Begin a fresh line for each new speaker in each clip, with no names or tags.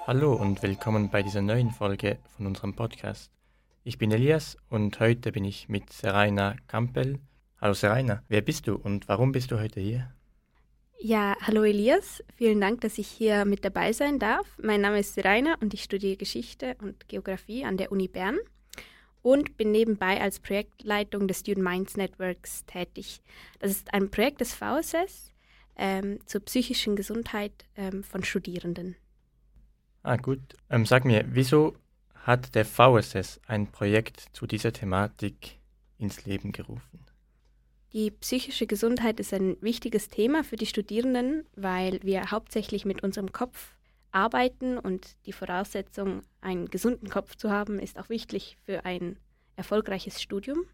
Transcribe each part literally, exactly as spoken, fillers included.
Hallo und willkommen bei dieser neuen Folge von unserem Podcast. Ich bin Elias und heute bin ich mit Seraina Campbell. Hallo Seraina, wer bist du und warum bist du heute hier?
Ja, hallo Elias, vielen Dank, dass ich hier mit dabei sein darf. Mein Name ist Seraina und ich studiere Geschichte und Geografie an der Uni Bern und bin nebenbei als Projektleitung des Student Minds Networks tätig. Das ist ein Projekt des V S S ähm, zur psychischen Gesundheit ähm, von Studierenden.
Ah gut, ähm, sag mir, wieso hat der V S S ein Projekt zu dieser Thematik ins Leben gerufen?
Die psychische Gesundheit ist ein wichtiges Thema für die Studierenden, weil wir hauptsächlich mit unserem Kopf arbeiten und die Voraussetzung, einen gesunden Kopf zu haben, ist auch wichtig für ein erfolgreiches Studium.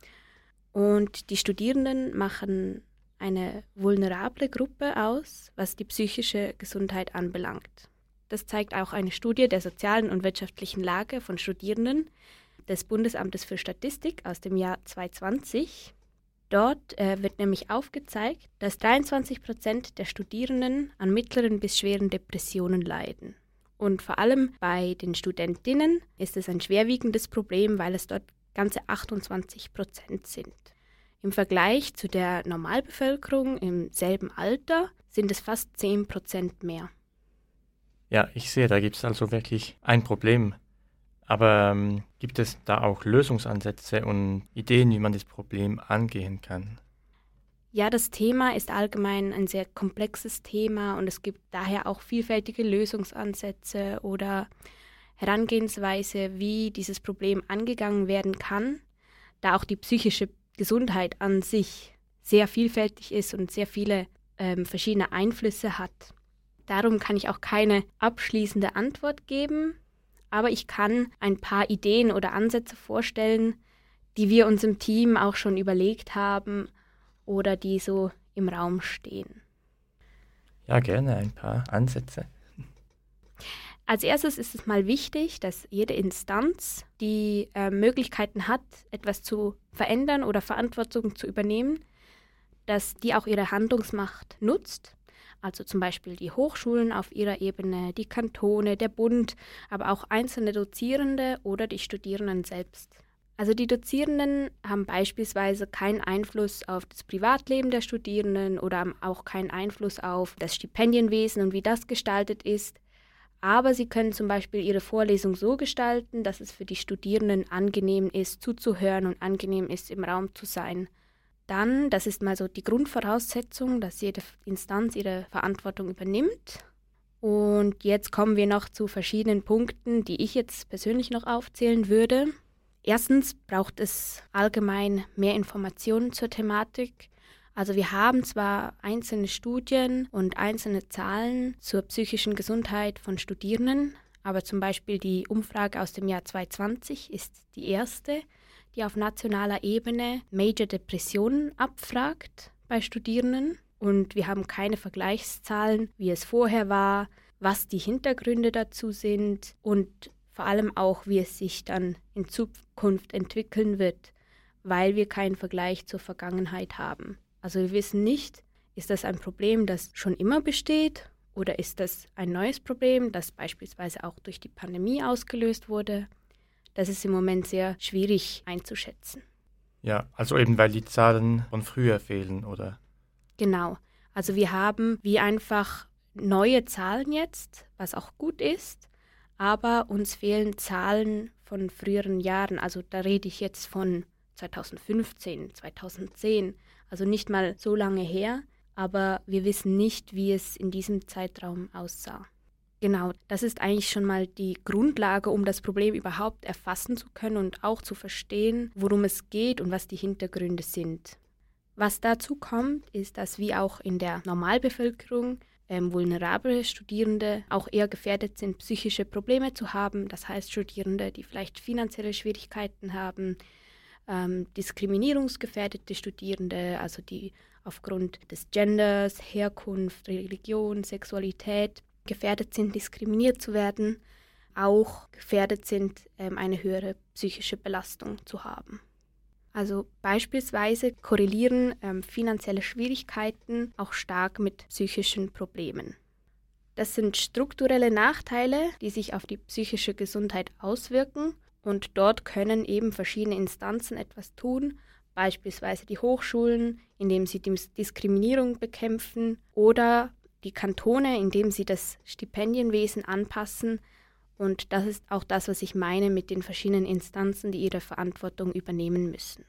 Und die Studierenden machen eine vulnerable Gruppe aus, was die psychische Gesundheit anbelangt. Das zeigt auch eine Studie der sozialen und wirtschaftlichen Lage von Studierenden des Bundesamtes für Statistik aus dem Jahr zwanzig zwanzig. Dort äh, wird nämlich aufgezeigt, dass dreiundzwanzig Prozent der Studierenden an mittleren bis schweren Depressionen leiden. Und vor allem bei den Studentinnen ist es ein schwerwiegendes Problem, weil es dort ganze achtundzwanzig Prozent sind. Im Vergleich zu der Normalbevölkerung im selben Alter sind es fast zehn Prozent mehr.
Ja, ich sehe, da gibt es also wirklich ein Problem. Aber ähm, gibt es da auch Lösungsansätze und Ideen, wie man das Problem angehen kann?
Ja, das Thema ist allgemein ein sehr komplexes Thema und es gibt daher auch vielfältige Lösungsansätze oder Herangehensweise, wie dieses Problem angegangen werden kann, da auch die psychische Gesundheit an sich sehr vielfältig ist und sehr viele ähm, verschiedene Einflüsse hat. Darum kann ich auch keine abschließende Antwort geben, aber ich kann ein paar Ideen oder Ansätze vorstellen, die wir uns im Team auch schon überlegt haben oder die so im Raum stehen.
Ja, gerne ein paar Ansätze.
Als erstes ist es mal wichtig, dass jede Instanz, die äh, Möglichkeiten hat, etwas zu verändern oder Verantwortung zu übernehmen, dass die auch ihre Handlungsmacht nutzt. Also zum Beispiel die Hochschulen auf ihrer Ebene, die Kantone, der Bund, aber auch einzelne Dozierende oder die Studierenden selbst. Also die Dozierenden haben beispielsweise keinen Einfluss auf das Privatleben der Studierenden oder haben auch keinen Einfluss auf das Stipendienwesen und wie das gestaltet ist. Aber sie können zum Beispiel ihre Vorlesung so gestalten, dass es für die Studierenden angenehm ist, zuzuhören und angenehm ist, im Raum zu sein. Dann, das ist mal so die Grundvoraussetzung, dass jede Instanz ihre Verantwortung übernimmt. Und jetzt kommen wir noch zu verschiedenen Punkten, die ich jetzt persönlich noch aufzählen würde. Erstens braucht es allgemein mehr Informationen zur Thematik. Also wir haben zwar einzelne Studien und einzelne Zahlen zur psychischen Gesundheit von Studierenden, aber zum Beispiel die Umfrage aus dem Jahr zwanzig zwanzig ist die erste, die auf nationaler Ebene Major Depressionen abfragt bei Studierenden. Und wir haben keine Vergleichszahlen, wie es vorher war, was die Hintergründe dazu sind und vor allem auch, wie es sich dann in Zukunft entwickeln wird, weil wir keinen Vergleich zur Vergangenheit haben. Also wir wissen nicht, ist das ein Problem, das schon immer besteht oder ist das ein neues Problem, das beispielsweise auch durch die Pandemie ausgelöst wurde. Das ist im Moment sehr schwierig einzuschätzen.
Ja, also eben weil die Zahlen von früher fehlen, oder?
Genau. Also wir haben wie einfach neue Zahlen jetzt, was auch gut ist, aber uns fehlen Zahlen von früheren Jahren. Also da rede ich jetzt von zwanzig fünfzehn, zwanzig zehn, also nicht mal so lange her, aber wir wissen nicht, wie es in diesem Zeitraum aussah. Genau, das ist eigentlich schon mal die Grundlage, um das Problem überhaupt erfassen zu können und auch zu verstehen, worum es geht und was die Hintergründe sind. Was dazu kommt, ist, dass wie auch in der Normalbevölkerung ähm, vulnerable Studierende auch eher gefährdet sind, psychische Probleme zu haben. Das heißt Studierende, die vielleicht finanzielle Schwierigkeiten haben, ähm, diskriminierungsgefährdete Studierende, also die aufgrund des Genders, Herkunft, Religion, Sexualität gefährdet sind, diskriminiert zu werden, auch gefährdet sind, ähm, eine höhere psychische Belastung zu haben. Also beispielsweise korrelieren ähm, finanzielle Schwierigkeiten auch stark mit psychischen Problemen. Das sind strukturelle Nachteile, die sich auf die psychische Gesundheit auswirken. Und dort können eben verschiedene Instanzen etwas tun, beispielsweise die Hochschulen, indem sie die Diskriminierung bekämpfen, oder die Kantone, indem sie das Stipendienwesen anpassen. Und das ist auch das, was ich meine mit den verschiedenen Instanzen, die ihre Verantwortung übernehmen müssen.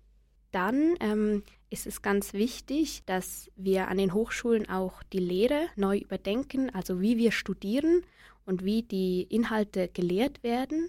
Dann ähm, ist es ganz wichtig, dass wir an den Hochschulen auch die Lehre neu überdenken, also wie wir studieren und wie die Inhalte gelehrt werden.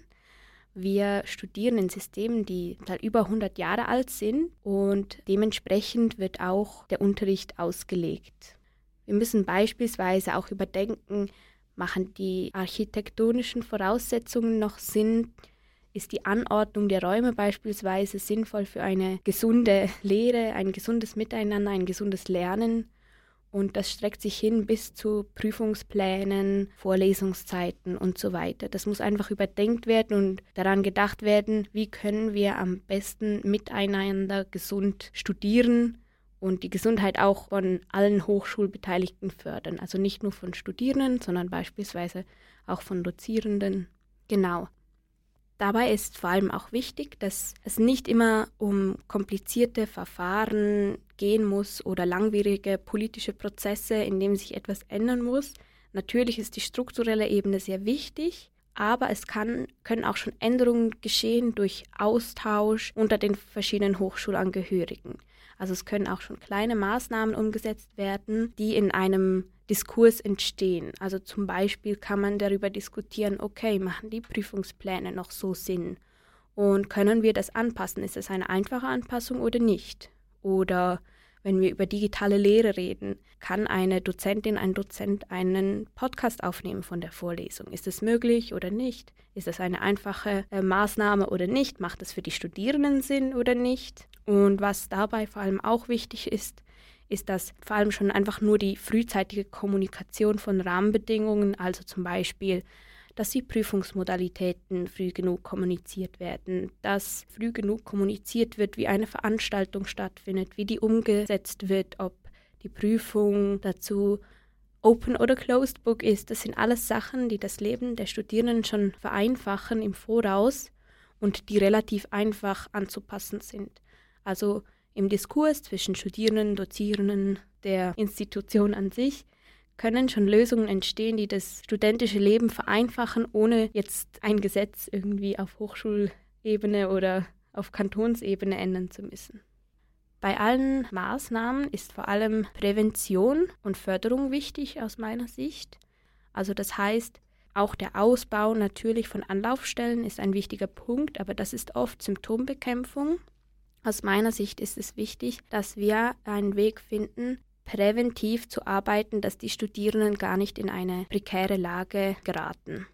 Wir studieren in Systemen, die über hundert Jahre alt sind, und dementsprechend wird auch der Unterricht ausgelegt. Wir müssen beispielsweise auch überdenken, machen die architektonischen Voraussetzungen noch Sinn? Ist die Anordnung der Räume beispielsweise sinnvoll für eine gesunde Lehre, ein gesundes Miteinander, ein gesundes Lernen? Und das streckt sich hin bis zu Prüfungsplänen, Vorlesungszeiten und so weiter. Das muss einfach überdenkt werden und daran gedacht werden, wie können wir am besten miteinander gesund studieren und die Gesundheit auch von allen Hochschulbeteiligten fördern. Also nicht nur von Studierenden, sondern beispielsweise auch von Dozierenden. Genau. Dabei ist vor allem auch wichtig, dass es nicht immer um komplizierte Verfahren gehen muss oder langwierige politische Prozesse, in denen sich etwas ändern muss. Natürlich ist die strukturelle Ebene sehr wichtig, aber es kann, können auch schon Änderungen geschehen durch Austausch unter den verschiedenen Hochschulangehörigen. Also es können auch schon kleine Maßnahmen umgesetzt werden, die in einem Diskurs entstehen. Also zum Beispiel kann man darüber diskutieren, okay, machen die Prüfungspläne noch so Sinn? Und können wir das anpassen? Ist es eine einfache Anpassung oder nicht? Oder wenn wir über digitale Lehre reden, kann eine Dozentin, ein Dozent einen Podcast aufnehmen von der Vorlesung? Ist es möglich oder nicht? Ist es eine einfache äh, Maßnahme oder nicht? Macht es für die Studierenden Sinn oder nicht? Und was dabei vor allem auch wichtig ist, ist, dass vor allem schon einfach nur die frühzeitige Kommunikation von Rahmenbedingungen, also zum Beispiel, dass die Prüfungsmodalitäten früh genug kommuniziert werden, dass früh genug kommuniziert wird, wie eine Veranstaltung stattfindet, wie die umgesetzt wird, ob die Prüfung dazu Open oder Closed Book ist. Das sind alles Sachen, die das Leben der Studierenden schon vereinfachen im Voraus und die relativ einfach anzupassen sind. Also im Diskurs zwischen Studierenden, Dozierenden, der Institution an sich können schon Lösungen entstehen, die das studentische Leben vereinfachen, ohne jetzt ein Gesetz irgendwie auf Hochschulebene oder auf Kantonsebene ändern zu müssen. Bei allen Maßnahmen ist vor allem Prävention und Förderung wichtig aus meiner Sicht. Also das heißt, auch der Ausbau natürlich von Anlaufstellen ist ein wichtiger Punkt, aber das ist oft Symptombekämpfung. Aus meiner Sicht ist es wichtig, dass wir einen Weg finden, präventiv zu arbeiten, dass die Studierenden gar nicht in eine prekäre Lage geraten.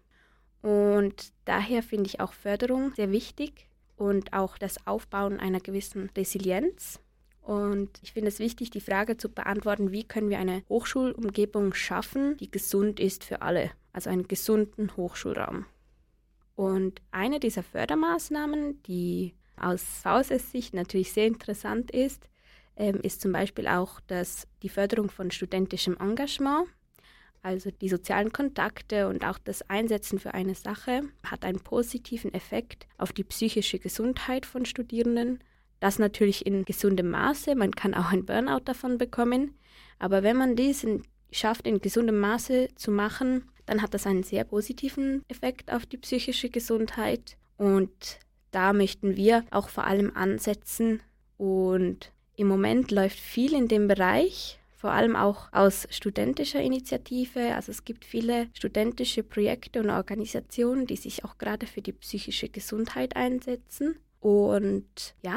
Und daher finde ich auch Förderung sehr wichtig und auch das Aufbauen einer gewissen Resilienz. Und ich finde es wichtig, die Frage zu beantworten, wie können wir eine Hochschulumgebung schaffen, die gesund ist für alle, also einen gesunden Hochschulraum. Und eine dieser Fördermaßnahmen, die aus V S S-Sicht natürlich sehr interessant ist, ähm, ist zum Beispiel auch das, die Förderung von studentischem Engagement. Also die sozialen Kontakte und auch das Einsetzen für eine Sache hat einen positiven Effekt auf die psychische Gesundheit von Studierenden. Das natürlich in gesundem Maße, man kann auch ein Burnout davon bekommen, aber wenn man dies in, schafft, in gesundem Maße zu machen, dann hat das einen sehr positiven Effekt auf die psychische Gesundheit und da möchten wir auch vor allem ansetzen und im Moment läuft viel in dem Bereich, vor allem auch aus studentischer Initiative. Also es gibt viele studentische Projekte und Organisationen, die sich auch gerade für die psychische Gesundheit einsetzen. Und ja.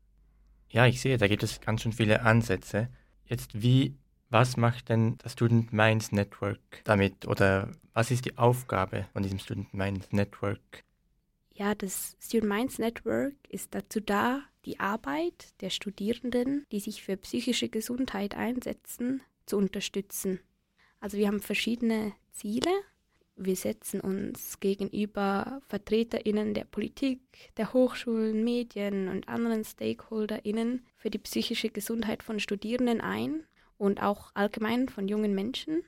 Ja, ich sehe, da gibt es ganz schön viele Ansätze. Jetzt wie, was macht denn das Student Minds Network damit? Oder was ist die Aufgabe von diesem Student Minds Network?
Ja, das Student Minds Network ist dazu da, die Arbeit der Studierenden, die sich für psychische Gesundheit einsetzen, zu unterstützen. Also wir haben verschiedene Ziele. Wir setzen uns gegenüber VertreterInnen der Politik, der Hochschulen, Medien und anderen StakeholderInnen für die psychische Gesundheit von Studierenden ein und auch allgemein von jungen Menschen.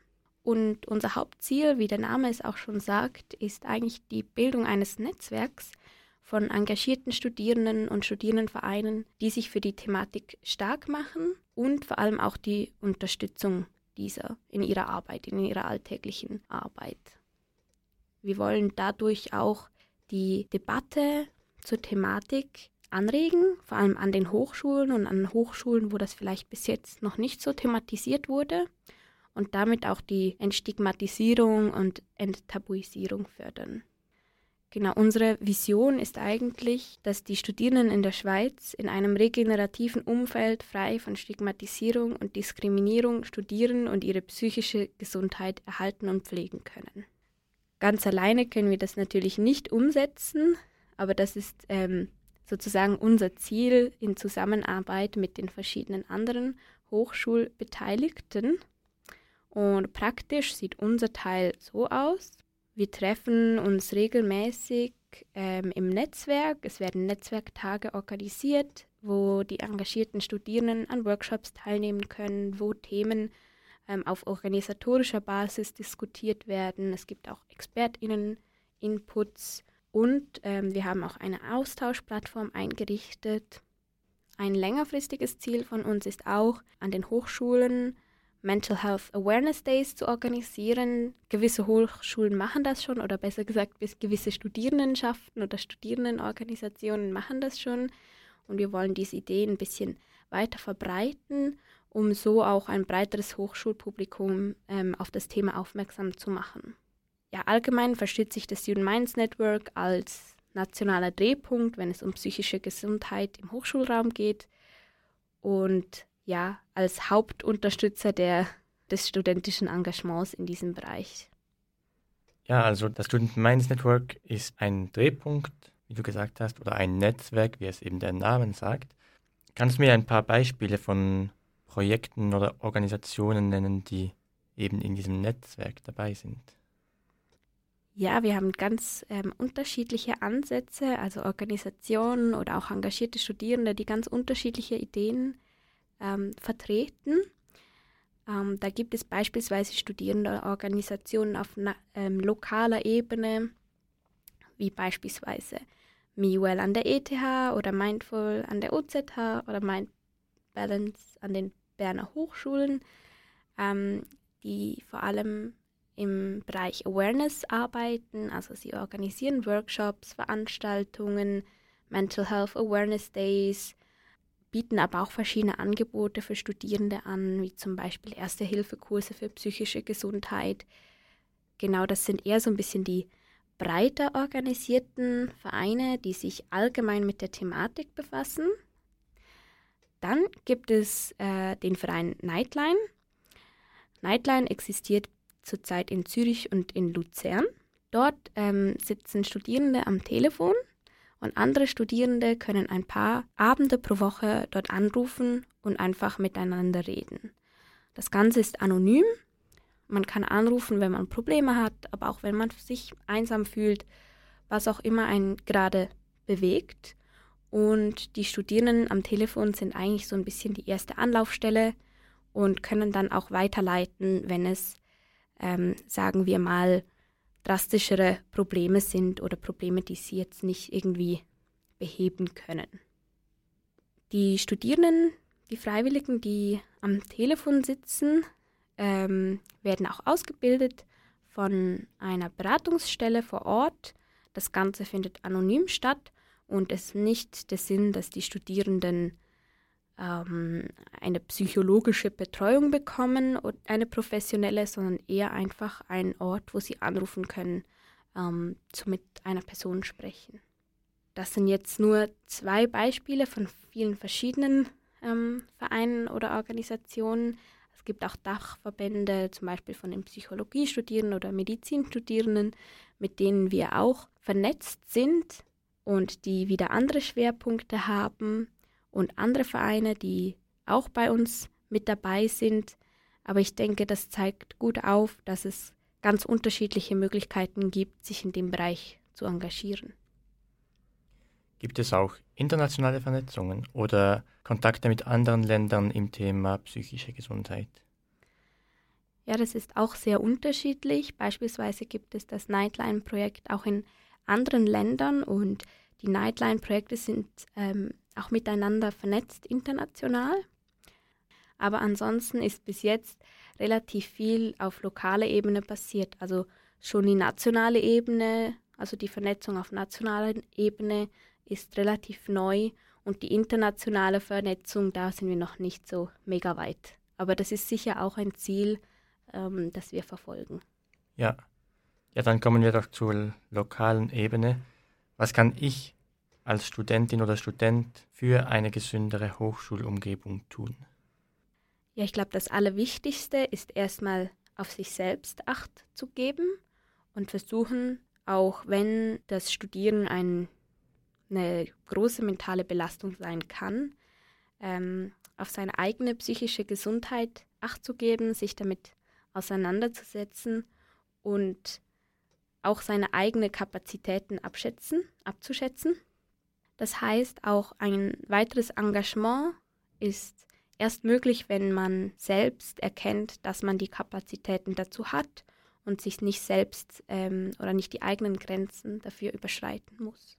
Und unser Hauptziel, wie der Name es auch schon sagt, ist eigentlich die Bildung eines Netzwerks von engagierten Studierenden und Studierendenvereinen, die sich für die Thematik stark machen und vor allem auch die Unterstützung dieser in ihrer Arbeit, in ihrer alltäglichen Arbeit. Wir wollen dadurch auch die Debatte zur Thematik anregen, vor allem an den Hochschulen und an Hochschulen, wo das vielleicht bis jetzt noch nicht so thematisiert wurde, und damit auch die Entstigmatisierung und Enttabuisierung fördern. Genau, unsere Vision ist eigentlich, dass die Studierenden in der Schweiz in einem regenerativen Umfeld frei von Stigmatisierung und Diskriminierung studieren und ihre psychische Gesundheit erhalten und pflegen können. Ganz alleine können wir das natürlich nicht umsetzen, aber das ist ähm, sozusagen unser Ziel in Zusammenarbeit mit den verschiedenen anderen Hochschulbeteiligten. Und praktisch sieht unser Teil so aus: Wir treffen uns regelmäßig ähm, im Netzwerk. Es werden Netzwerktage organisiert, wo die engagierten Studierenden an Workshops teilnehmen können, wo Themen ähm, auf organisatorischer Basis diskutiert werden. Es gibt auch ExpertInnen-Inputs und ähm, wir haben auch eine Austauschplattform eingerichtet. Ein längerfristiges Ziel von uns ist auch, an den Hochschulen Mental Health Awareness Days zu organisieren. Gewisse Hochschulen machen das schon, oder besser gesagt, gewisse Studierendenschaften oder Studierendenorganisationen machen das schon. Und wir wollen diese Idee ein bisschen weiter verbreiten, um so auch ein breiteres Hochschulpublikum ähm, auf das Thema aufmerksam zu machen. Ja, allgemein versteht sich das Student Minds Network als nationaler Drehpunkt, wenn es um psychische Gesundheit im Hochschulraum geht, und ja, als Hauptunterstützer der, des studentischen Engagements in diesem Bereich.
Ja, also das Student Minds Network ist ein Drehpunkt, wie du gesagt hast, oder ein Netzwerk, wie es eben der Name sagt. Kannst du mir ein paar Beispiele von Projekten oder Organisationen nennen, die eben in diesem Netzwerk dabei sind?
Ja, wir haben ganz ähm, unterschiedliche Ansätze, also Organisationen oder auch engagierte Studierende, die ganz unterschiedliche Ideen ähm, vertreten. Ähm, da gibt es beispielsweise Studierendeorganisationen auf na- ähm, lokaler Ebene, wie beispielsweise MiUL an der E T H oder Mindful an der O Z H oder MindBalance an den Berner Hochschulen, ähm, die vor allem im Bereich Awareness arbeiten. Also sie organisieren Workshops, Veranstaltungen, Mental Health Awareness Days, bieten aber auch verschiedene Angebote für Studierende an, wie zum Beispiel Erste-Hilfe-Kurse für psychische Gesundheit. Genau, das sind eher so ein bisschen die breiter organisierten Vereine, die sich allgemein mit der Thematik befassen. Dann gibt es äh, den Verein Nightline. Nightline existiert zurzeit in Zürich und in Luzern. Dort ähm, sitzen Studierende am Telefon und andere Studierende können ein paar Abende pro Woche dort anrufen und einfach miteinander reden. Das Ganze ist anonym. Man kann anrufen, wenn man Probleme hat, aber auch wenn man sich einsam fühlt, was auch immer einen gerade bewegt. Und die Studierenden am Telefon sind eigentlich so ein bisschen die erste Anlaufstelle und können dann auch weiterleiten, wenn es, ähm, sagen wir mal, drastischere Probleme sind oder Probleme, die sie jetzt nicht irgendwie beheben können. Die Studierenden, die Freiwilligen, die am Telefon sitzen, ähm, werden auch ausgebildet von einer Beratungsstelle vor Ort. Das Ganze findet anonym statt und es ist nicht der Sinn, dass die Studierenden ähm, eine psychologische Betreuung bekommen oder eine professionelle, sondern eher einfach ein Ort, wo sie anrufen können, ähm, zu mit einer Person sprechen. Das sind jetzt nur zwei Beispiele von vielen verschiedenen ähm, Vereinen oder Organisationen. Es gibt auch Dachverbände, zum Beispiel von den Psychologiestudierenden oder Medizinstudierenden, mit denen wir auch vernetzt sind und die wieder andere Schwerpunkte haben, und andere Vereine, die auch bei uns mit dabei sind. Aber ich denke, das zeigt gut auf, dass es ganz unterschiedliche Möglichkeiten gibt, sich in dem Bereich zu engagieren.
Gibt es auch internationale Vernetzungen oder Kontakte mit anderen Ländern im Thema psychische Gesundheit?
Ja, das ist auch sehr unterschiedlich. Beispielsweise gibt es das Nightline-Projekt auch in anderen Ländern und die Nightline-Projekte sind ähm, auch miteinander vernetzt international. Aber ansonsten ist bis jetzt relativ viel auf lokaler Ebene passiert. Also schon die nationale Ebene, also die Vernetzung auf nationaler Ebene ist relativ neu und die internationale Vernetzung, da sind wir noch nicht so mega weit. Aber das ist sicher auch ein Ziel, ähm, das wir verfolgen.
Ja. Ja, dann kommen wir doch zur lokalen Ebene. Was kann ich als Studentin oder Student für eine gesündere Hochschulumgebung tun?
Ja, ich glaube, das Allerwichtigste ist erstmal auf sich selbst Acht zu geben und versuchen, auch wenn das Studieren ein, eine große mentale Belastung sein kann, ähm, auf seine eigene psychische Gesundheit Acht zu geben, sich damit auseinanderzusetzen und auch seine eigenen Kapazitäten abschätzen, abzuschätzen. Das heißt, auch ein weiteres Engagement ist erst möglich, wenn man selbst erkennt, dass man die Kapazitäten dazu hat und sich nicht selbst ähm, oder nicht die eigenen Grenzen dafür überschreiten muss.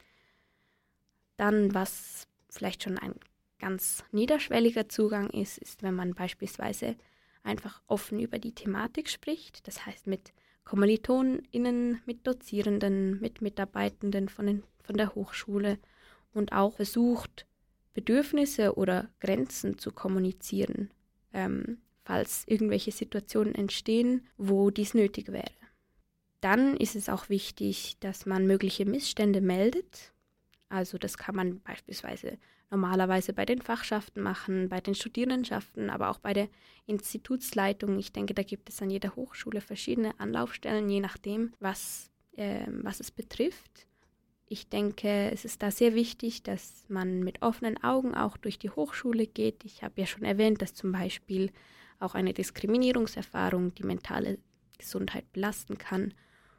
Dann, was vielleicht schon ein ganz niederschwelliger Zugang ist, ist, wenn man beispielsweise einfach offen über die Thematik spricht, das heißt mit KommilitonInnen, mit Dozierenden, mit Mitarbeitenden von, den, von der Hochschule und auch versucht, Bedürfnisse oder Grenzen zu kommunizieren, ähm, falls irgendwelche Situationen entstehen, wo dies nötig wäre. Dann ist es auch wichtig, dass man mögliche Missstände meldet. Also das kann man beispielsweise normalerweise bei den Fachschaften machen, bei den Studierendenschaften, aber auch bei der Institutsleitung. Ich denke, da gibt es an jeder Hochschule verschiedene Anlaufstellen, je nachdem, was, äh, was es betrifft. Ich denke, es ist da sehr wichtig, dass man mit offenen Augen auch durch die Hochschule geht. Ich habe ja schon erwähnt, dass zum Beispiel auch eine Diskriminierungserfahrung die mentale Gesundheit belasten kann.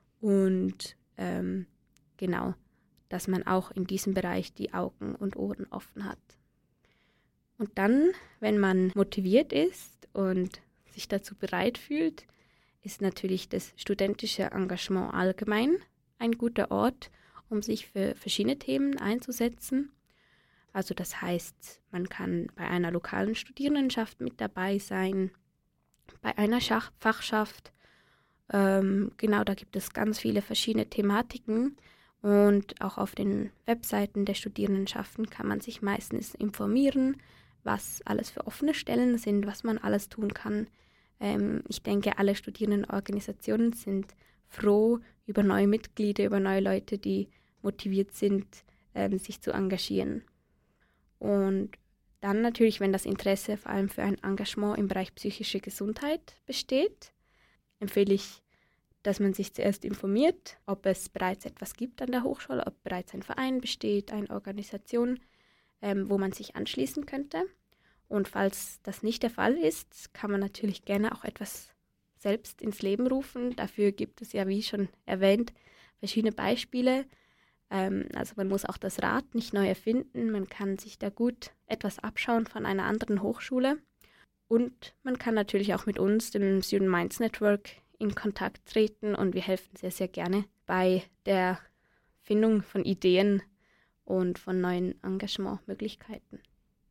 Und ähm, genau, dass man auch in diesem Bereich die Augen und Ohren offen hat. Und dann, wenn man motiviert ist und sich dazu bereit fühlt, ist natürlich das studentische Engagement allgemein ein guter Ort, um sich für verschiedene Themen einzusetzen. Also das heißt, man kann bei einer lokalen Studierendenschaft mit dabei sein, bei einer Schach- Fachschaft. Ähm, genau, da gibt es ganz viele verschiedene Thematiken. Und auch auf den Webseiten der Studierendenschaften kann man sich meistens informieren, was alles für offene Stellen sind, was man alles tun kann. Ähm, ich denke, alle Studierendenorganisationen sind froh über neue Mitglieder, über neue Leute, die motiviert sind, ähm, sich zu engagieren. Und dann natürlich, wenn das Interesse vor allem für ein Engagement im Bereich psychische Gesundheit besteht, empfehle ich, dass man sich zuerst informiert, ob es bereits etwas gibt an der Hochschule, ob bereits ein Verein besteht, eine Organisation, ähm, wo man sich anschließen könnte. Und falls das nicht der Fall ist, kann man natürlich gerne auch etwas selbst ins Leben rufen. Dafür gibt es ja, wie schon erwähnt, verschiedene Beispiele. Ähm, also man muss auch das Rad nicht neu erfinden. Man kann sich da gut etwas abschauen von einer anderen Hochschule. Und man kann natürlich auch mit uns, dem Student Minds Network, in Kontakt treten und wir helfen sehr, sehr gerne bei der Findung von Ideen und von neuen Engagementmöglichkeiten.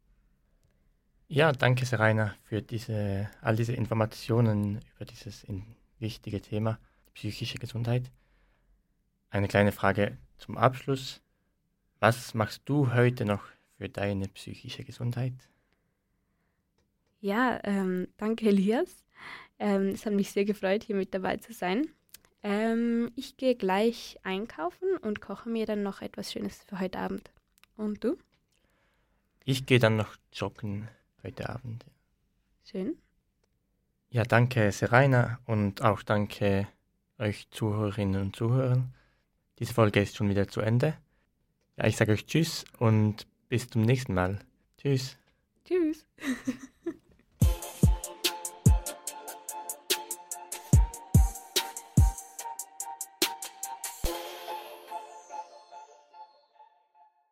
Ja, danke Seraina für diese, all diese Informationen über dieses in, wichtige Thema, psychische Gesundheit. Eine kleine Frage zum Abschluss. Was machst du heute noch für deine psychische Gesundheit?
Ja, ähm, danke Elias. Ähm, es hat mich sehr gefreut, hier mit dabei zu sein. Ähm, ich gehe gleich einkaufen und koche mir dann noch etwas Schönes für heute Abend. Und du?
Ich gehe dann noch joggen heute Abend.
Schön.
Ja, danke Seraina und auch danke euch Zuhörerinnen und Zuhörern. Diese Folge ist schon wieder zu Ende. Ja, ich sage euch Tschüss und bis zum nächsten Mal. Tschüss.
Tschüss.